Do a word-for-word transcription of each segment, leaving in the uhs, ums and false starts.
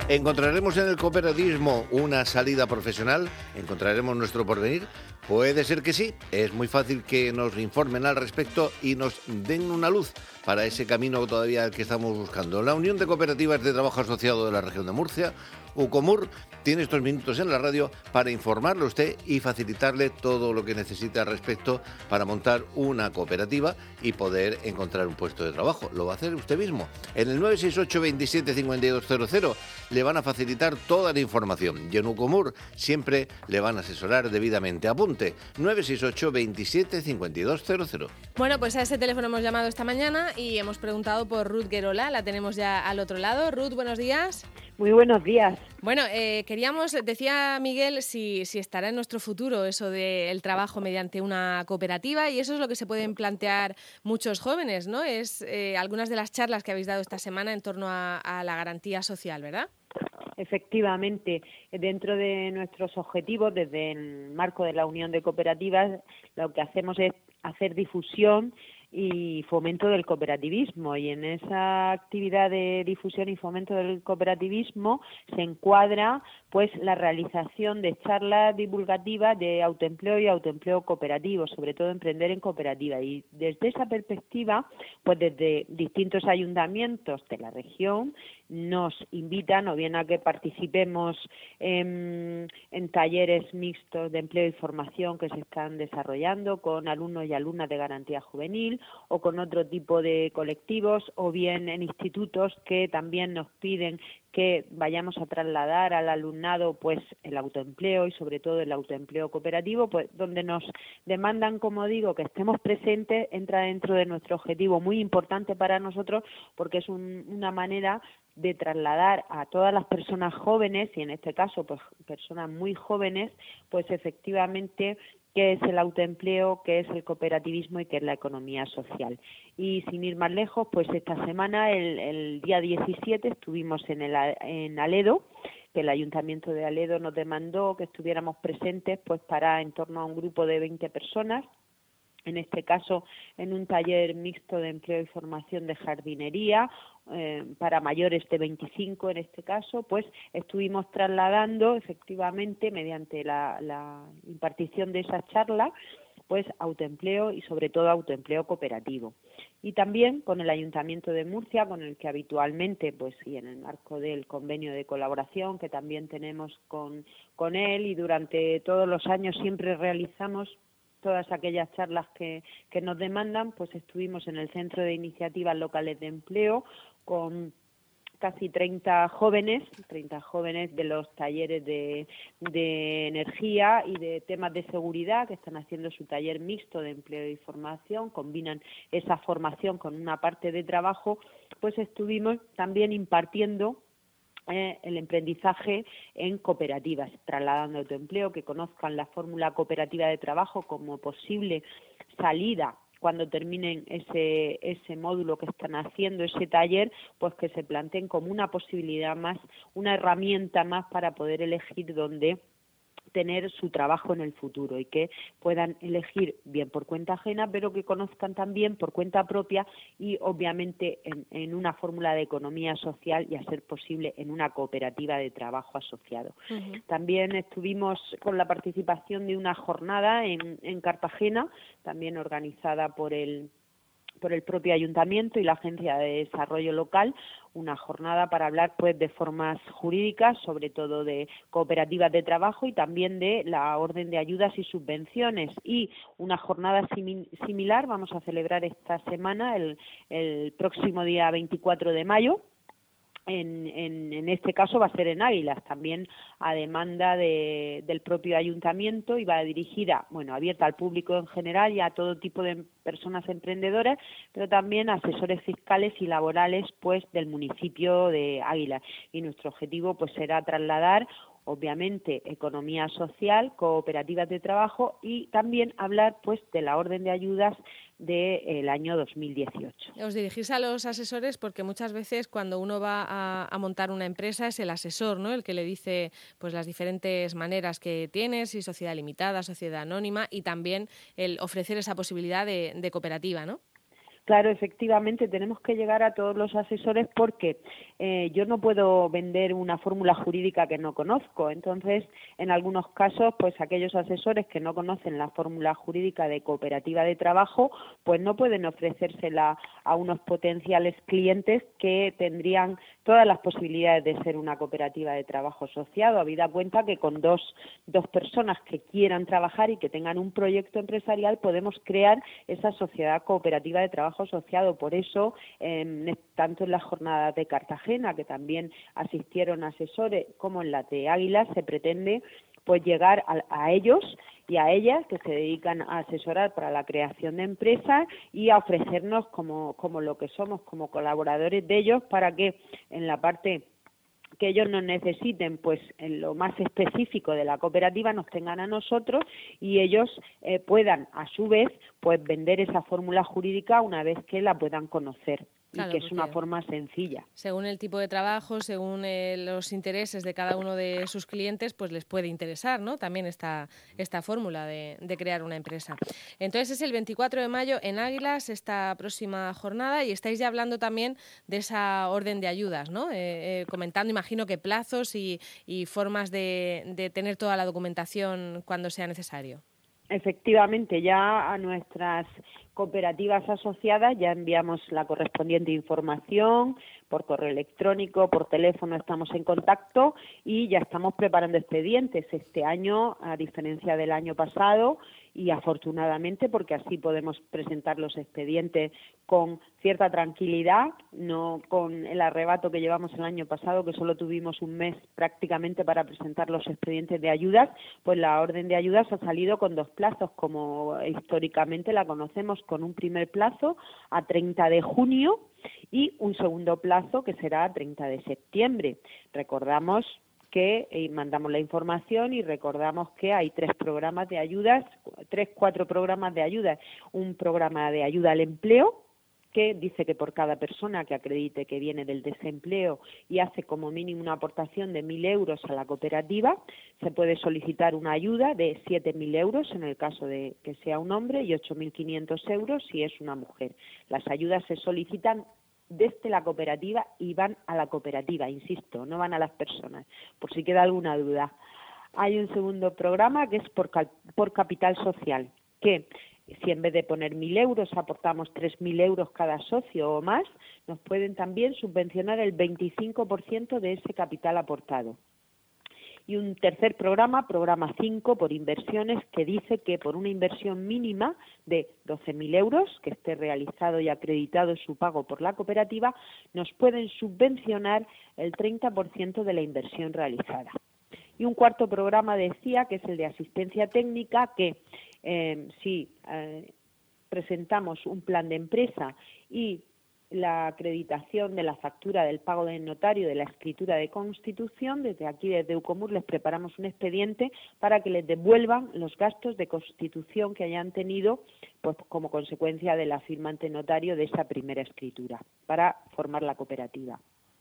¿Encontraremos en el cooperativismo una salida profesional? ¿Encontraremos nuestro porvenir? Puede ser que sí. Es muy fácil que nos informen al respecto y nos den una luz para ese camino todavía que estamos buscando. La Unión de Cooperativas de Trabajo Asociado de la Región de Murcia, UCOMUR, tiene estos minutos en la radio para informarle a usted y facilitarle todo lo que necesite al respecto para montar una cooperativa y poder encontrar un puesto de trabajo. Lo va a hacer usted mismo. En el nueve seis ocho, veintisiete, cincuenta y dos cero cero le van a facilitar toda la información y en UCOMUR siempre le van a asesorar debidamente. Apunte, nueve seis ocho, veintisiete, cincuenta y dos cero cero. Bueno, pues a ese teléfono hemos llamado esta mañana y hemos preguntado por Ruth Guerola. La tenemos ya al otro lado. Ruth, buenos días. Muy buenos días. Bueno, eh, queríamos, decía Miguel, si, si estará en nuestro futuro eso del trabajo mediante una cooperativa, y eso es lo que se pueden plantear muchos jóvenes, ¿no? Es eh, algunas de las charlas que habéis dado esta semana en torno a, a la garantía social, ¿verdad? Efectivamente, dentro de nuestros objetivos, desde el marco de la Unión de Cooperativas, lo que hacemos es hacer difusión y fomento del cooperativismo, y en esa actividad de difusión y fomento del cooperativismo se encuadra pues la realización de charlas divulgativas de autoempleo y autoempleo cooperativo, sobre todo emprender en cooperativa, y desde esa perspectiva, pues desde distintos ayuntamientos de la región nos invitan o bien a que participemos en, en talleres mixtos de empleo y formación que se están desarrollando con alumnos y alumnas de garantía juvenil, o con otro tipo de colectivos, o bien en institutos que también nos piden que vayamos a trasladar al alumnado pues el autoempleo y sobre todo el autoempleo cooperativo, pues donde nos demandan, como digo, que estemos presentes. Entra dentro de nuestro objetivo muy importante para nosotros, porque es un, una manera de trasladar a todas las personas jóvenes, y en este caso pues personas muy jóvenes, pues efectivamente qué es el autoempleo, qué es el cooperativismo y qué es la economía social. Y sin ir más lejos, pues esta semana, el, el día diecisiete, estuvimos en, el, en Aledo, que el Ayuntamiento de Aledo nos demandó que estuviéramos presentes pues para en torno a un grupo de veinte personas, en este caso en un taller mixto de empleo y formación de jardinería, eh, para mayores de veinticinco en este caso, pues estuvimos trasladando efectivamente mediante la, la impartición de esa charla pues autoempleo y sobre todo autoempleo cooperativo. Y también con el Ayuntamiento de Murcia, con el que habitualmente, pues y en el marco del convenio de colaboración que también tenemos con, con él, y durante todos los años siempre realizamos todas aquellas charlas que, que nos demandan, pues estuvimos en el Centro de Iniciativas Locales de Empleo con casi treinta jóvenes, treinta jóvenes de los talleres de, de energía y de temas de seguridad, que están haciendo su taller mixto de empleo y formación, combinan esa formación con una parte de trabajo, pues estuvimos también impartiendo Eh, el emprendizaje en cooperativas, trasladando autoempleo, que conozcan la fórmula cooperativa de trabajo como posible salida cuando terminen ese ese módulo que están haciendo, ese taller, pues que se planteen como una posibilidad más, una herramienta más para poder elegir dónde tener su trabajo en el futuro, y que puedan elegir bien por cuenta ajena, pero que conozcan también por cuenta propia y obviamente en, en una fórmula de economía social, y a ser posible en una cooperativa de trabajo asociado. Uh-huh. También estuvimos con la participación de una jornada en, en Cartagena, también organizada por el por el propio Ayuntamiento y la Agencia de Desarrollo Local, una jornada para hablar pues de formas jurídicas, sobre todo de cooperativas de trabajo y también de la orden de ayudas y subvenciones, y una jornada simi- similar vamos a celebrar esta semana, el, el próximo día veinticuatro de mayo. En, en, en este caso va a ser en Águilas, también a demanda de, del propio ayuntamiento, y va dirigida, bueno, abierta al público en general y a todo tipo de personas emprendedoras, pero también a asesores fiscales y laborales pues del municipio de Águilas. Y nuestro objetivo pues será trasladar obviamente economía social, cooperativas de trabajo, y también hablar pues de la orden de ayudas del año dos mil dieciocho. Os dirigís a los asesores porque muchas veces cuando uno va a, a montar una empresa es el asesor, ¿no?, el que le dice pues las diferentes maneras que tienes, si sociedad limitada, sociedad anónima, y también el ofrecer esa posibilidad de, de cooperativa, ¿no? Claro, efectivamente, tenemos que llegar a todos los asesores porque eh, yo no puedo vender una fórmula jurídica que no conozco. Entonces, en algunos casos, pues aquellos asesores que no conocen la fórmula jurídica de cooperativa de trabajo, pues no pueden ofrecérsela a unos potenciales clientes que tendrían todas las posibilidades de ser una cooperativa de trabajo asociado, habida cuenta que con dos, dos personas que quieran trabajar y que tengan un proyecto empresarial podemos crear esa sociedad cooperativa de trabajo asociado. Por eso, eh, tanto en las jornadas de Cartagena, que también asistieron asesores, como en las de Águilas, se pretende pues llegar a, a ellos y a ellas que se dedican a asesorar para la creación de empresas y a ofrecernos como, como lo que somos, como colaboradores de ellos, para que en la parte que ellos nos necesiten, pues en lo más específico de la cooperativa nos tengan a nosotros y ellos eh, puedan a su vez pues vender esa fórmula jurídica una vez que la puedan conocer. Claro, y que es una forma sencilla. Según el tipo de trabajo, según eh, los intereses de cada uno de sus clientes, pues les puede interesar, ¿no? También esta, esta fórmula de, de crear una empresa. Entonces es el veinticuatro de mayo en Águilas, esta próxima jornada, y estáis ya hablando también de esa orden de ayudas, ¿no? Eh, eh, comentando, imagino que plazos y, y formas de, de tener toda la documentación cuando sea necesario. Efectivamente, ya a nuestras cooperativas asociadas ya enviamos la correspondiente información por correo electrónico, por teléfono estamos en contacto y ya estamos preparando expedientes este año, a diferencia del año pasado, y afortunadamente porque así podemos presentar los expedientes con cierta tranquilidad, no con el arrebato que llevamos el año pasado, que solo tuvimos un mes prácticamente para presentar los expedientes de ayudas. Pues la orden de ayudas ha salido con dos plazos, como históricamente la conocemos, con un primer plazo a treinta de junio y un segundo plazo que será a treinta de septiembre. Recordamos que eh, mandamos la información y recordamos que hay tres programas de ayudas, tres, cuatro programas de ayudas. Un programa de ayuda al empleo, que dice que por cada persona que acredite que viene del desempleo y hace como mínimo una aportación de mil euros a la cooperativa, se puede solicitar una ayuda de siete mil euros en el caso de que sea un hombre y ocho mil quinientos euros si es una mujer. Las ayudas se solicitan desde la cooperativa y van a la cooperativa, insisto, no van a las personas, por si queda alguna duda. Hay un segundo programa que es por, por capital social, que si en vez de poner mil euros aportamos tres mil euros cada socio o más, nos pueden también subvencionar el veinticinco por ciento de ese capital aportado. Y un tercer programa, programa cinco, por inversiones, que dice que por una inversión mínima de doce mil euros, que esté realizado y acreditado su pago por la cooperativa, nos pueden subvencionar el treinta por ciento de la inversión realizada. Y un cuarto programa decía que es el de asistencia técnica, que eh, si eh, presentamos un plan de empresa y la acreditación de la factura del pago del notario, de la escritura de constitución, desde aquí, desde Ucomur, les preparamos un expediente para que les devuelvan los gastos de constitución que hayan tenido pues como consecuencia de la firma ante notario de esa primera escritura, para formar la cooperativa.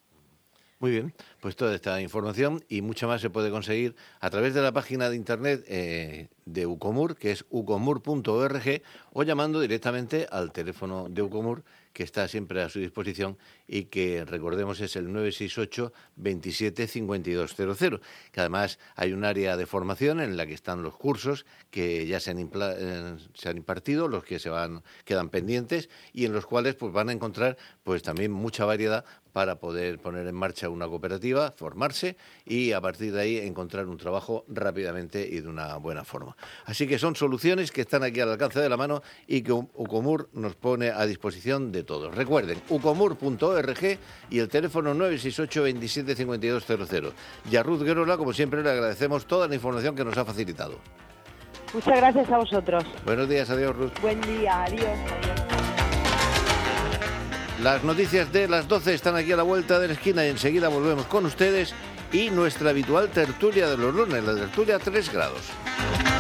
Muy bien, pues toda esta información y mucha más se puede conseguir a través de la página de internet eh, de Ucomur, que es ucomur punto org, o llamando directamente al teléfono de Ucomur, que está siempre a su disposición y que, recordemos, es el nueve seis ocho, veintisiete, cincuenta y dos cero cero, que además hay un área de formación en la que están los cursos que ya se han, impla- eh, se han impartido, los que se van quedan pendientes y en los cuales pues van a encontrar pues también mucha variedad para poder poner en marcha una cooperativa, formarse y a partir de ahí encontrar un trabajo rápidamente y de una buena forma. Así que son soluciones que están aquí al alcance de la mano y que Ucomur nos pone a disposición de todos. Recuerden, ucomur punto org y el teléfono nueve seis ocho, veintisiete, cincuenta y dos cero cero. Y a Ruth Guerola, como siempre, le agradecemos toda la información que nos ha facilitado. Muchas gracias a vosotros. Buenos días, adiós, Ruth. Buen día, adiós. adiós. Las noticias de las doce están aquí a la vuelta de la esquina y enseguida volvemos con ustedes y nuestra habitual tertulia de los lunes, la tertulia tres grados.